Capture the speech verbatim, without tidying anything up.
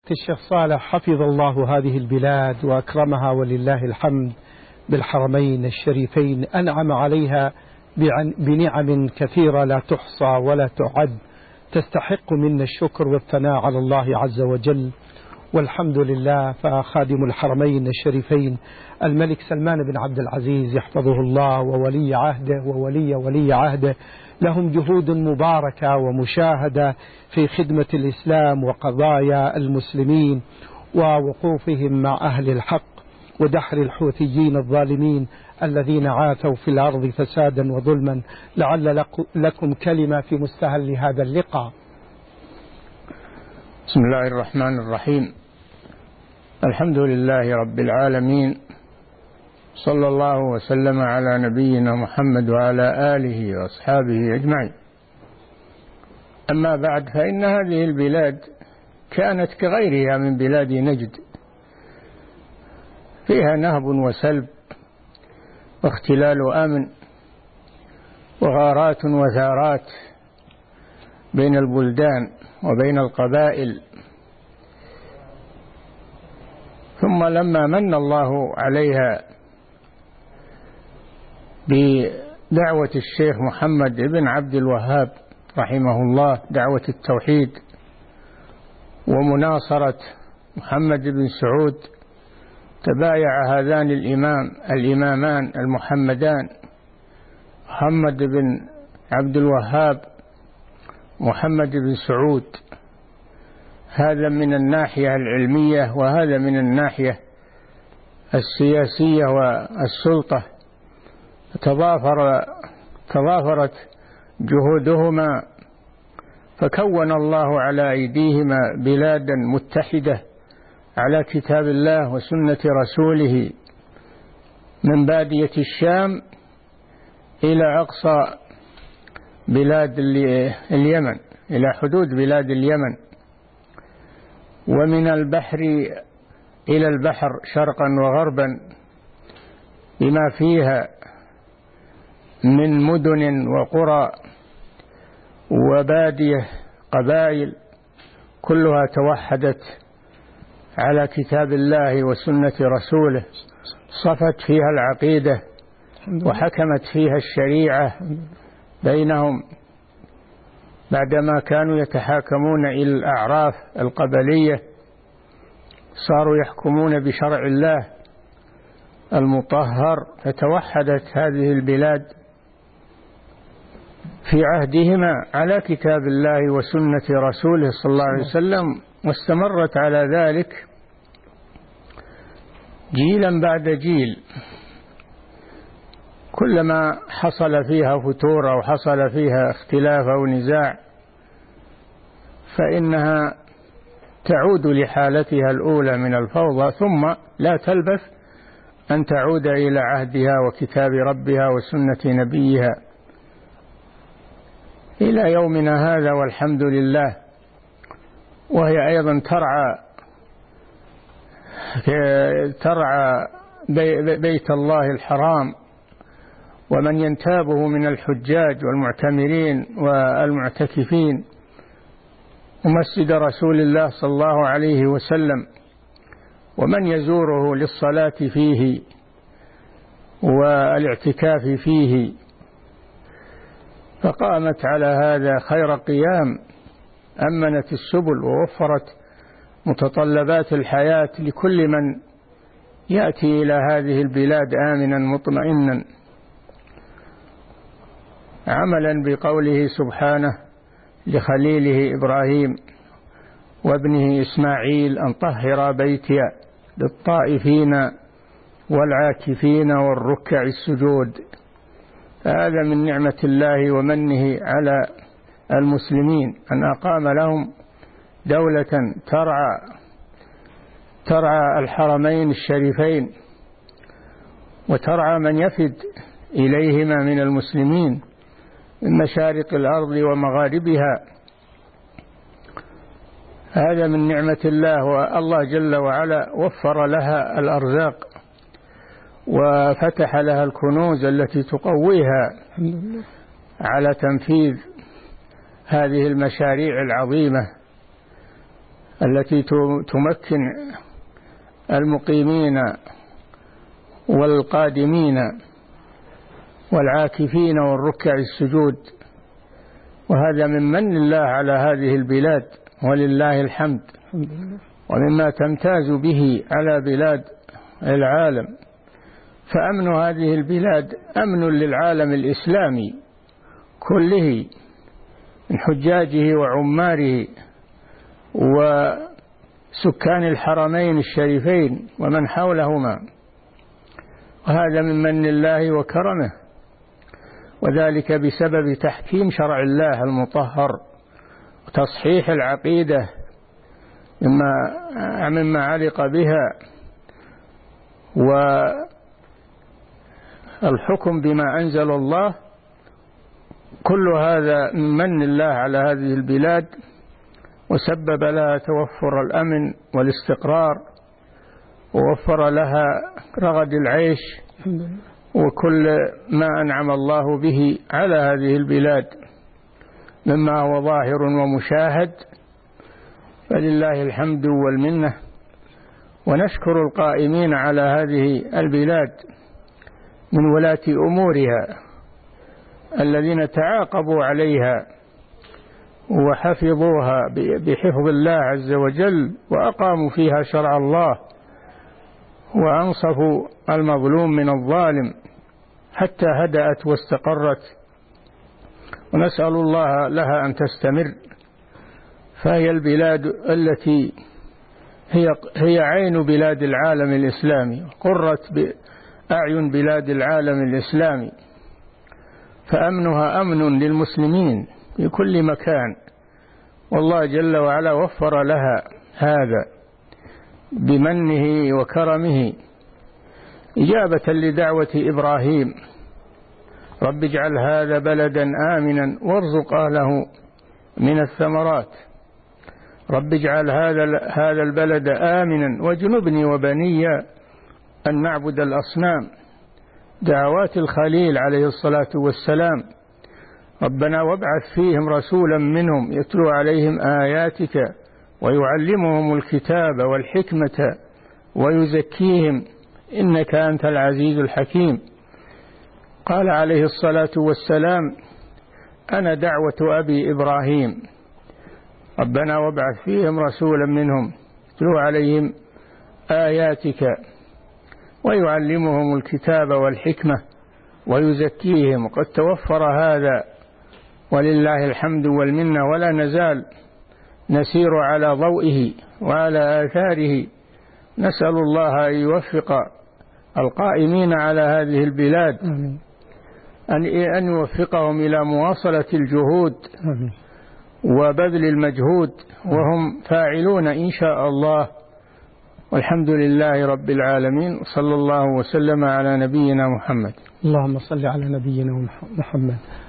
الشيخ صالح حفظ الله هذه البلاد وأكرمها ولله الحمد بالحرمين الشريفين، أنعم عليها بنعم كثيرة لا تحصى ولا تعد، تستحق منا الشكر والثناء على الله عز وجل والحمد لله. فخادم الحرمين الشريفين الملك سلمان بن عبد العزيز يحفظه الله وولي عهده وولي ولي عهده لهم جهود مباركة ومشاهدة في خدمة الإسلام وقضايا المسلمين ووقوفهم مع أهل الحق ودحر الحوثيين الظالمين الذين عاثوا في الأرض فسادا وظلما. لعل لكم كلمة في مستهل هذا اللقاء. بسم الله الرحمن الرحيم. الحمد لله رب العالمين، صلى الله وسلم على نبينا محمد وعلى آله وأصحابه أجمعين. أما بعد، فإن هذه البلاد كانت كغيرها من بلاد نجد، فيها نهب وسلب واختلال وأمن وغارات وثارات بين البلدان وبين القبائل. ثم لما من الله عليها بدعوة الشيخ محمد بن عبد الوهاب رحمه الله، دعوة التوحيد ومناصرة محمد بن سعود، تبايع هذان الإمام الإمامان المحمدان محمد بن عبد الوهاب محمد بن سعود، هذا من الناحية العلمية وهذا من الناحية السياسية والسلطة. تضافر تضافرت جهودهما، فكون الله على أيديهما بلادا متحدة على كتاب الله وسنة رسوله، من بادية الشام إلى أقصى بلاد اليمن، إلى حدود بلاد اليمن، ومن البحر إلى البحر شرقا وغربا، بما فيها من مدن وقرى وبادية قبائل كلها توحدت على كتاب الله وسنة رسوله، صفت فيها العقيدة وحكمت فيها الشريعة بينهم، بعدما كانوا يتحاكمون إلى الأعراف القبلية صاروا يحكمون بشرع الله المطهر. فتوحدت هذه البلاد في عهدهما على كتاب الله وسنة رسوله صلى الله عليه وسلم، واستمرت على ذلك جيلا بعد جيل. كلما حصل فيها فتور أو حصل فيها اختلاف أو نزاع فإنها تعود لحالتها الأولى من الفوضى، ثم لا تلبث أن تعود إلى عهدها وكتاب ربها وسنة نبيها إلى يومنا هذا والحمد لله. وهي أيضا ترعى ترعى بيت الله الحرام ومن ينتابه من الحجاج والمعتمرين والمعتكفين، ومسجد رسول الله صلى الله عليه وسلم، ومن يزوره للصلاة فيه والاعتكاف فيه. فقامت على هذا خير قيام، أمنت السبل ووفرت متطلبات الحياة لكل من يأتي إلى هذه البلاد آمنا مطمئنا، عملا بقوله سبحانه لخليله إبراهيم وابنه إسماعيل أن طهر بيتي للطائفين والعاكفين والركع السجود. هذا من نعمة الله ومنه على المسلمين، أن أقام لهم دولة ترعى ترعى الحرمين الشريفين وترعى من يفد إليهما من المسلمين من مشارق الأرض ومغاربها. هذا من نعمة الله، والله جل وعلا وفر لها الأرزاق وفتح لها الكنوز التي تقويها على تنفيذ هذه المشاريع العظيمة التي تمكن المقيمين والقادمين والعاكفين والركع السجود، وهذا من من الله على هذه البلاد ولله الحمد، ومما تمتاز به على بلاد العالم. فأمن هذه البلاد أمن للعالم الإسلامي كله من حجاجه وعماره وسكان الحرمين الشريفين ومن حولهما، وهذا من من الله وكرمه، وذلك بسبب تحكيم شرع الله المطهر وتصحيح العقيدة مما مما علق بها، والحكم بما أنزل الله. كل هذا من من الله على هذه البلاد، وسبب لها توفر الأمن والاستقرار، ووفر لها رغد العيش وكل ما أنعم الله به على هذه البلاد مما هو ظاهر ومشاهد، فلله الحمد والمنة. ونشكر القائمين على هذه البلاد من ولاة أمورها الذين تعاقبوا عليها وحفظوها بحفظ الله عز وجل، وأقاموا فيها شرع الله، وأنصفوا المظلوم من الظالم حتى هدأت واستقرت، ونسأل الله لها أن تستمر. فهي البلاد التي هي هي عين بلاد العالم الإسلامي، قرت بأعين بلاد العالم الإسلامي، فأمنها أمن للمسلمين في كل مكان، والله جل وعلا وفر لها هذا بمنه وكرمه، إجابة لدعوة إبراهيم: رب اجعل هذا بلدا آمنا وارزق أهله من الثمرات. رب اجعل هذا هذا البلد آمنا واجنبني وبني أن نعبد الأصنام. دعوات الخليل عليه الصلاة والسلام: ربنا وابعث فيهم رسولا منهم يتلو عليهم آياتك ويعلمهم الكتاب والحكمة ويزكيهم إنك أنت العزيز الحكيم. قال عليه الصلاة والسلام: أنا دعوة أبي إبراهيم. ربنا وابعث فيهم رسولا منهم يتلو عليهم آياتك ويعلمهم الكتاب والحكمة ويزكيهم. قد توفر هذا ولله الحمد والمنة، ولا نزال نسير على ضوئه وعلى آثاره. نسأل الله أن يوفق القائمين على هذه البلاد، أن يوفقهم إلى مواصلة الجهود وبذل المجهود، وهم فاعلون إن شاء الله. والحمد لله رب العالمين، صلى الله وسلم على نبينا محمد. اللهم صل على نبينا محمد.